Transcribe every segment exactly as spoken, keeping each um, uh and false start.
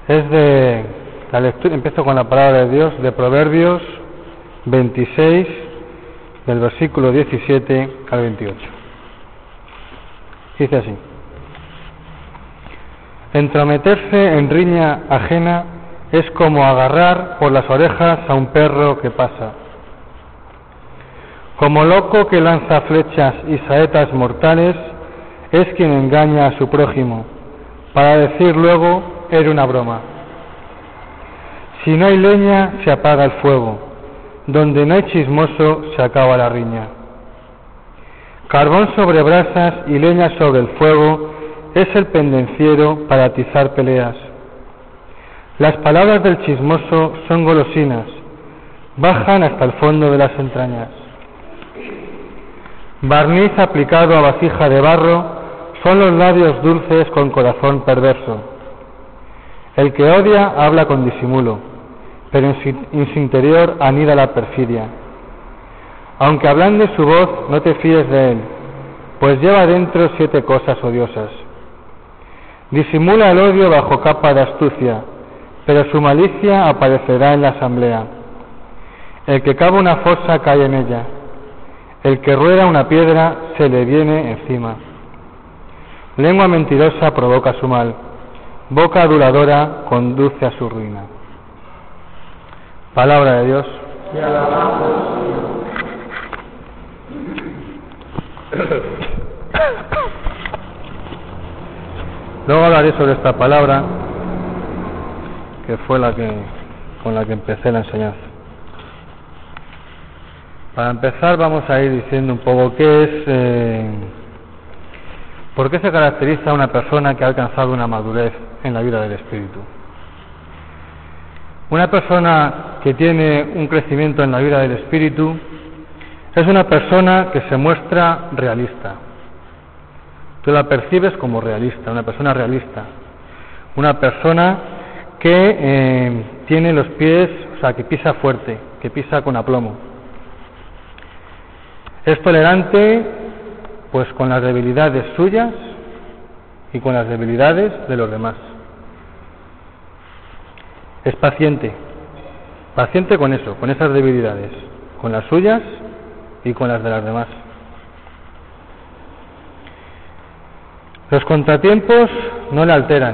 Es de la lectura, empiezo con la palabra de Dios, de Proverbios veintiséis, del versículo diecisiete al veintiocho. Dice así: entrometerse en riña ajena es como agarrar por las orejas a un perro que pasa. Como loco que lanza flechas y saetas mortales es quien engaña a su prójimo, para decir luego era una broma. Si no hay leña se apaga el fuego, donde no hay chismoso se acaba la riña. Carbón sobre brasas y leña sobre el fuego es el pendenciero para atizar peleas. Las palabras del chismoso son golosinas, bajan hasta el fondo de las entrañas. Barniz aplicado a vasija de barro son los labios dulces con corazón perverso. El que odia habla con disimulo, pero en su, en su interior anida la perfidia. Aunque ablande su voz, no te fíes de él, pues lleva dentro siete cosas odiosas. Disimula el odio bajo capa de astucia, pero su malicia aparecerá en la asamblea. El que cava una fosa cae en ella, el que rueda una piedra se le viene encima. Lengua mentirosa provoca su mal, boca aduladora conduce a su ruina. Palabra de Dios. Te alabamos, Señor. Luego hablaré sobre esta palabra, que fue la que con la que empecé la enseñanza. Para empezar vamos a ir diciendo un poco qué es, eh, por qué se caracteriza una persona que ha alcanzado una madurez en la vida del Espíritu. Una persona que tiene un crecimiento en la vida del Espíritu es una persona que se muestra realista. Tú la percibes como realista, una persona realista, una persona que eh, tiene los pies, o sea, que pisa fuerte, que pisa con aplomo. Es tolerante, pues, con las debilidades suyas y con las debilidades de los demás. Es paciente, paciente con eso, con esas debilidades, con las suyas y con las de las demás. Los contratiempos no le alteran.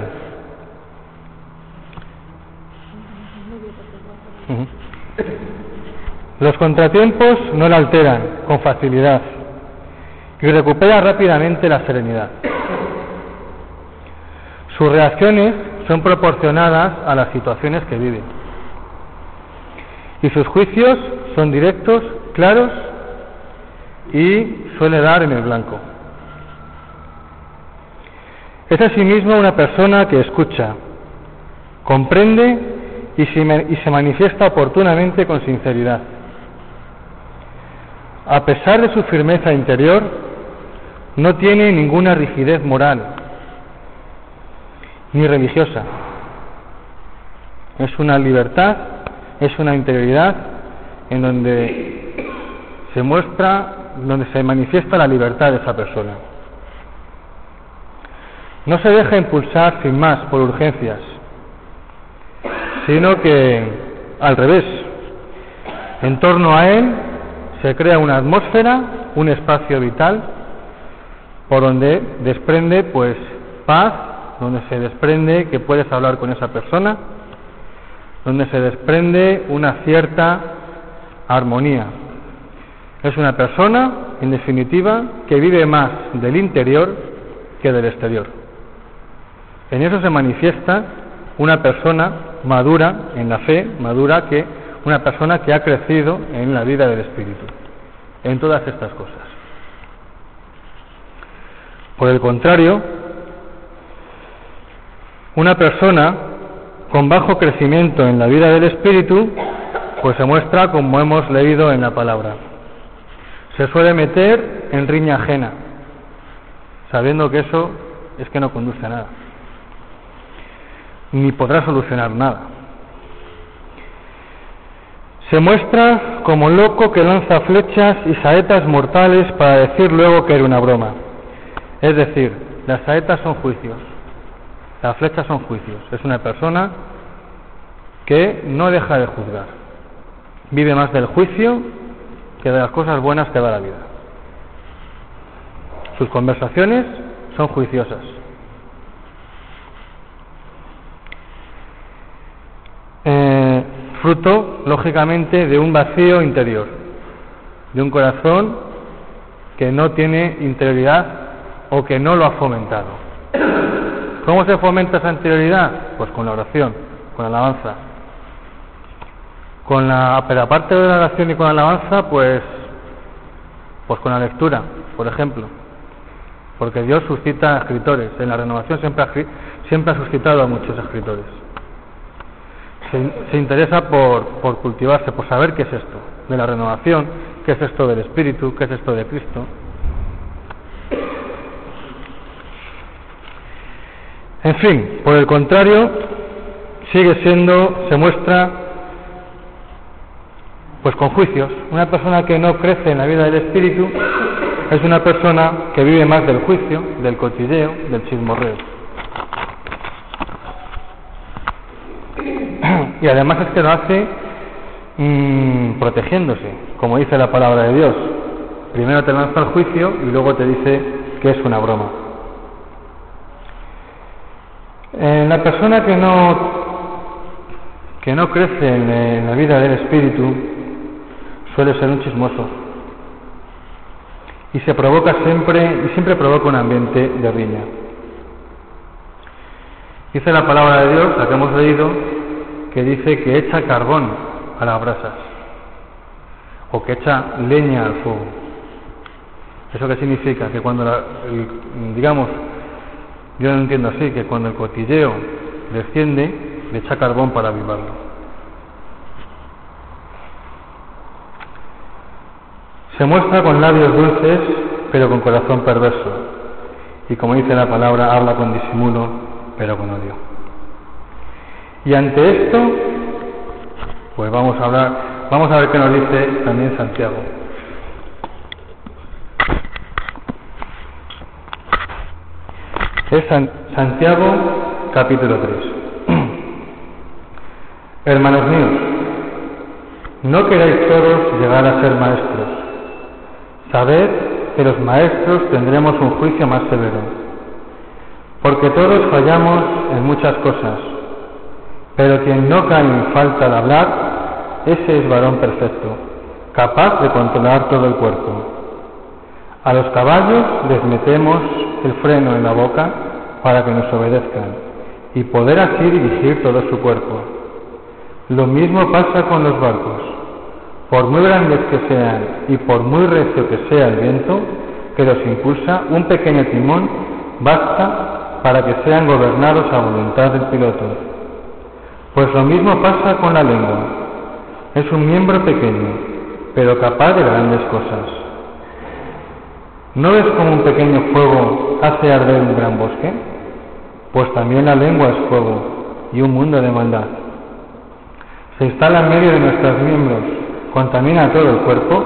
Uh-huh. Los contratiempos no le alteran con facilidad y recupera rápidamente la serenidad. Sus reacciones son proporcionadas a las situaciones que vive y sus juicios son directos, claros y suele dar en el blanco. Es asimismo una persona que escucha, comprende y se, y se manifiesta oportunamente con sinceridad. A pesar de su firmeza interior, no tiene ninguna rigidez moral ni religiosa. Es una libertad, es una interioridad en donde se muestra, donde se manifiesta la libertad de esa persona. No se deja impulsar sin más por urgencias, sino que al revés, en torno a él se crea una atmósfera, un espacio vital, por donde desprende pues paz, donde se desprende que puedes hablar con esa persona, donde se desprende una cierta armonía. Es una persona, en definitiva, que vive más del interior que del exterior. En eso se manifiesta una persona madura en la fe, madura que una persona que ha crecido en la vida del Espíritu, en todas estas cosas. Por el contrario, una persona con bajo crecimiento en la vida del Espíritu, pues se muestra como hemos leído en la palabra. Se suele meter en riña ajena, sabiendo que eso es que no conduce a nada, ni podrá solucionar nada. Se muestra como loco que lanza flechas y saetas mortales para decir luego que era una broma. Es decir, las saetas son juicios. Las flechas son juicios. Es una persona que no deja de juzgar. Vive más del juicio que de las cosas buenas que da la vida. Sus conversaciones son juiciosas. Eh, fruto, lógicamente, de un vacío interior, de un corazón que no tiene interioridad o que no lo ha fomentado. ¿Cómo se fomenta esa interioridad? Pues con la oración, con la alabanza. Con la, pero aparte de la oración y con la alabanza, pues, pues con la lectura, por ejemplo. Porque Dios suscita escritores. En la renovación siempre ha, siempre ha suscitado a muchos escritores. Se, se interesa por, por cultivarse, por saber qué es esto de la renovación, qué es esto del Espíritu, qué es esto de Cristo. En fin, por el contrario, sigue siendo, se muestra, pues con juicios. Una persona que no crece en la vida del Espíritu es una persona que vive más del juicio, del cotilleo, del chismorreo. Y además es que lo hace mmm, protegiéndose, como dice la palabra de Dios. Primero te lanza al juicio y luego te dice que es una broma. Eh, la persona que no que no crece en, en la vida del Espíritu suele ser un chismoso y se provoca siempre y siempre provoca un ambiente de riña. Dice la palabra de Dios, la que hemos leído, que dice que echa carbón a las brasas o que echa leña al fuego. ¿Eso qué significa? Que cuando la, el, digamos, yo lo entiendo así, que cuando el cotilleo desciende, le echa carbón para avivarlo. Se muestra con labios dulces, pero con corazón perverso. Y como dice la palabra, habla con disimulo, pero con odio. Y ante esto, pues vamos a hablar, vamos a ver qué nos dice también Santiago. Es San, Santiago capítulo tres. Hermanos míos, no queráis todos llegar a ser maestros. Sabed que los maestros tendremos un juicio más severo, porque todos fallamos en muchas cosas, pero quien no cae en falta de hablar, ese es varón perfecto, capaz de controlar todo el cuerpo. A los caballos les metemos el freno en la boca para que nos obedezcan y poder así dirigir todo su cuerpo. Lo mismo pasa con los barcos. Por muy grandes que sean y por muy recio que sea el viento que los impulsa, un pequeño timón basta para que sean gobernados a voluntad del piloto. Pues lo mismo pasa con la lengua. Es un miembro pequeño, pero capaz de grandes cosas. ¿No ves cómo un pequeño fuego hace arder un gran bosque? Pues también la lengua es fuego y un mundo de maldad. Se instala en medio de nuestros miembros, contamina todo el cuerpo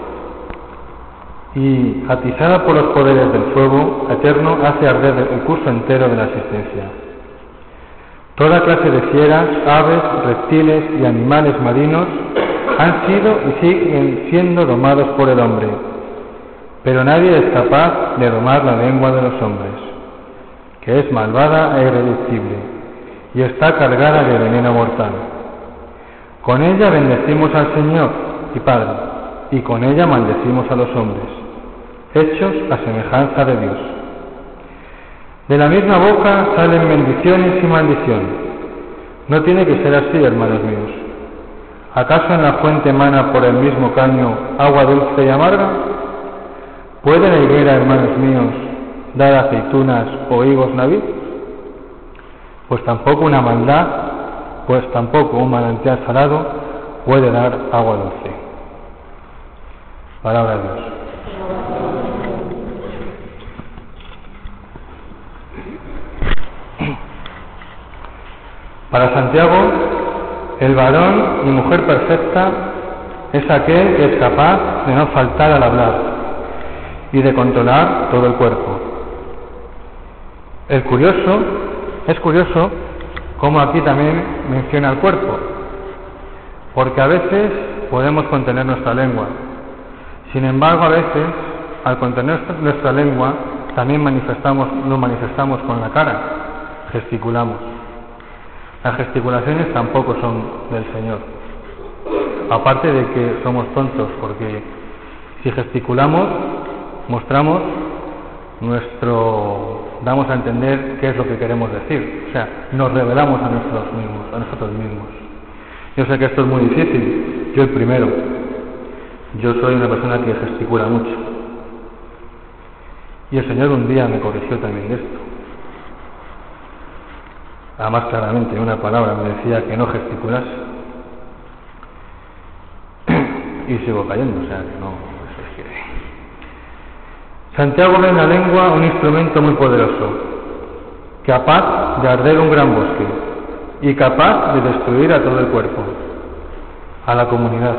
y, atizada por los poderes del fuego eterno, hace arder el curso entero de la existencia. Toda clase de fieras, aves, reptiles y animales marinos han sido y siguen siendo domados por el hombre, pero nadie es capaz de domar la lengua de los hombres, que es malvada e irreductible y está cargada de veneno mortal. Con ella bendecimos al Señor y Padre, y con ella maldecimos a los hombres, hechos a semejanza de Dios. De la misma boca salen bendiciones y maldiciones. No tiene que ser así, hermanos míos. ¿Acaso en la fuente emana por el mismo caño agua dulce y amarga? ¿Puede la higuera, hermanos míos, dar aceitunas o higos naví? Pues tampoco una maldad, pues tampoco un manantial salado puede dar agua dulce. Palabra de Dios. Para Santiago, el varón y mujer perfecta es aquel que es capaz de no faltar al hablar y de controlar todo el cuerpo. El curioso Es curioso cómo aquí también menciona el cuerpo, porque a veces podemos contener nuestra lengua. Sin embargo, a veces, al contener nuestra lengua, también manifestamos, lo manifestamos con la cara, gesticulamos. Las gesticulaciones tampoco son del Señor. Aparte de que somos tontos, porque si gesticulamos, mostramos nuestro, damos a entender qué es lo que queremos decir. O sea, nos revelamos a nosotros mismos, a nosotros mismos. Yo sé que esto es muy difícil, yo el primero. Yo soy una persona que gesticula mucho. Y el Señor un día me corrigió también de esto. Además, claramente, una palabra me decía que no gesticulase. Y sigo cayendo, o sea que no. Es que... Santiago ve en la lengua un instrumento muy poderoso, capaz de arder un gran bosque y capaz de destruir a todo el cuerpo, a la comunidad.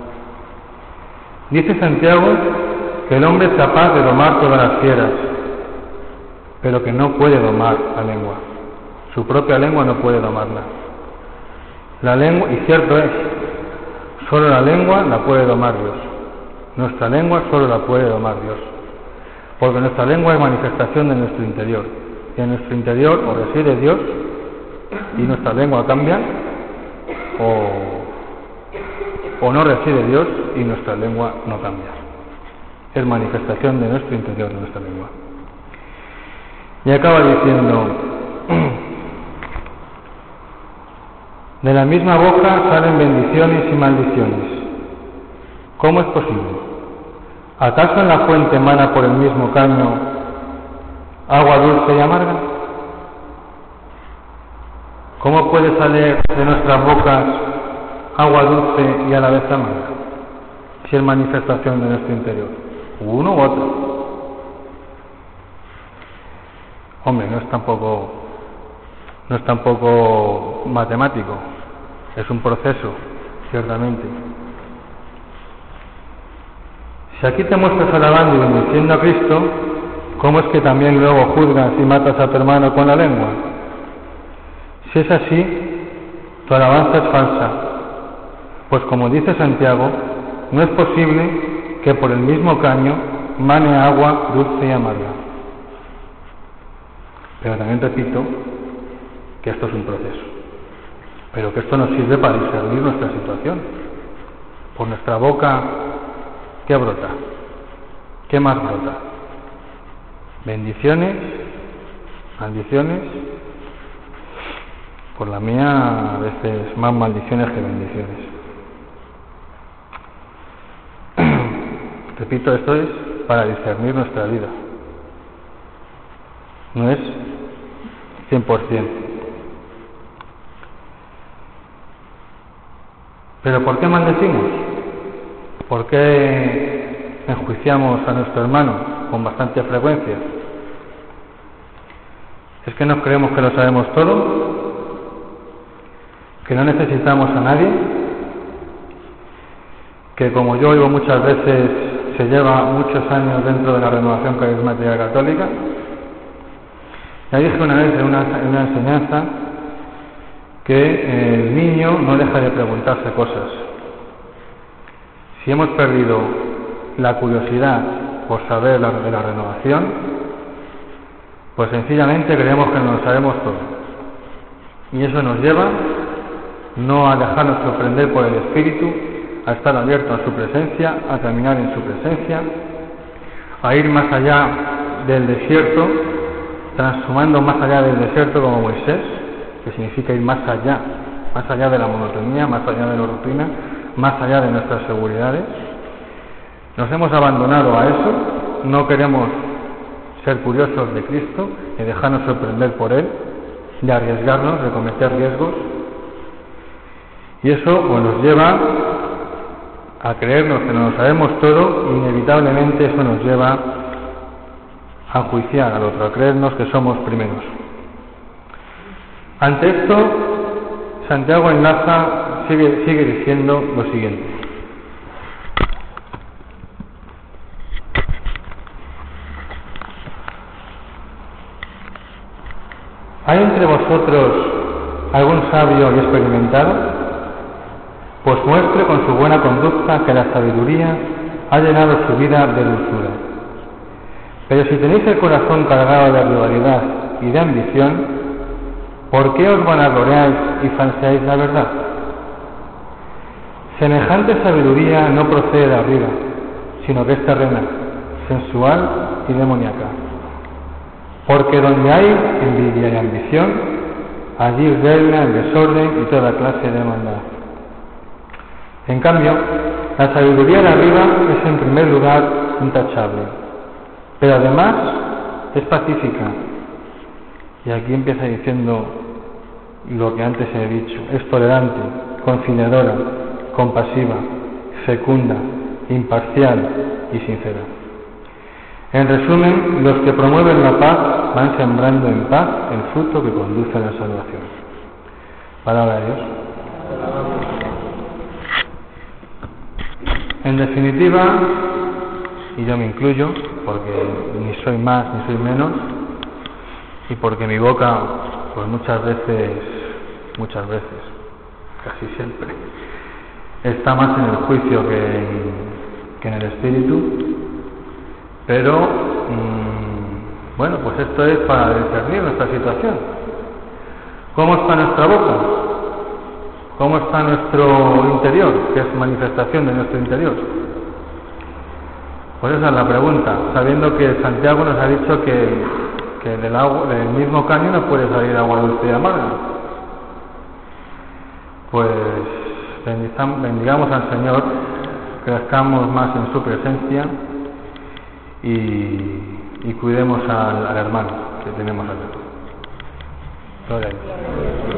Dice Santiago que el hombre es capaz de domar todas las fieras, pero que no puede domar la lengua. Su propia lengua no puede domarla. La lengua, y cierto es, solo la lengua la puede domar Dios. Nuestra lengua solo la puede domar Dios. Porque nuestra lengua es manifestación de nuestro interior. Y en nuestro interior o reside Dios y nuestra lengua cambia, o, o no reside Dios y nuestra lengua no cambia. Es manifestación de nuestro interior, de nuestra lengua. Y acaba diciendo: de la misma boca salen bendiciones y maldiciones. ¿Cómo es posible? ¿Acaso en la fuente emana por el mismo caño agua dulce y amarga? ¿Cómo puede salir de nuestras bocas agua dulce y a la vez amarga, si es manifestación de nuestro interior? Uno u otro. Hombre, no es tampoco no es tampoco matemático, es un proceso, ciertamente. Si aquí te muestras alabando y bendiciendo a Cristo, ¿cómo es que también luego juzgas y matas a tu hermano con la lengua? Si es así, tu alabanza es falsa, pues como dice Santiago, no es posible que por el mismo caño mane agua dulce y amarga. Pero también repito que esto es un proceso, pero que esto nos sirve para discernir nuestra situación. Por nuestra boca, ¿qué brota? ¿Qué más brota? Bendiciones, maldiciones. Por la mía, a veces más maldiciones que bendiciones. Repito, esto es para discernir nuestra vida. No es cien por ciento. ¿Pero por qué maldecimos? ¿Por qué enjuiciamos a nuestro hermano con bastante frecuencia? ¿Es que nos creemos que lo sabemos todo? ¿Que no necesitamos a nadie? ¿Que, como yo oigo muchas veces, se lleva muchos años dentro de la renovación carismática católica? Ya dije una vez en una, en una enseñanza que el niño no deja de preguntarse cosas. Si hemos perdido la curiosidad por saber la, de la renovación, pues sencillamente creemos que no lo sabemos todo. Y eso nos lleva no a dejarnos sorprender por el Espíritu, a estar abiertos a su presencia, a caminar en su presencia, a ir más allá del desierto, transformando más allá del desierto como Moisés, que significa ir más allá, más allá de la monotonía, más allá de la rutina, más allá de nuestras seguridades. Nos hemos abandonado a eso, no queremos ser curiosos de Cristo y dejarnos sorprender por Él, de arriesgarnos, de cometer riesgos, y eso pues, nos lleva a creernos que no lo sabemos todo, y inevitablemente eso nos lleva a enjuiciar al otro, a creernos que somos primeros. Ante esto, Santiago enlaza, sigue, sigue diciendo lo siguiente: hay entre vosotros vosotros algún sabio y experimentado? Pues muestre con su buena conducta que la sabiduría ha llenado su vida de dulzura. Pero si tenéis el corazón cargado de rivalidad y de ambición, ¿por qué os vanagloreáis y falseáis la verdad? Semejante sabiduría no procede de arriba, sino que es terrena, sensual y demoníaca. Porque donde hay envidia y ambición, allí reina el desorden y toda clase de maldad. En cambio, la sabiduría de arriba es en primer lugar intachable, pero además es pacífica. Y aquí empieza diciendo lo que antes he dicho: es tolerante, conciliadora, compasiva, fecunda, imparcial y sincera. En resumen, los que promueven la paz van sembrando en paz el fruto que conduce a la salvación. Palabra de Dios. En definitiva, y yo me incluyo, porque ni soy más ni soy menos, y porque mi boca, pues muchas veces, muchas veces, casi siempre, está más en el juicio que en, que en el espíritu, pero mmm, bueno, pues esto es para discernir nuestra situación. ¿Cómo está nuestra boca? ¿Cómo está nuestro interior? ¿Qué es manifestación de nuestro interior? Pues esa es la pregunta, sabiendo que Santiago nos ha dicho que, que del, agua, del mismo caño no puede salir agua dulce y amarga. Pues bendigamos al Señor, crezcamos más en su presencia y, y cuidemos al, al hermano que tenemos al lado. Gloria a Dios.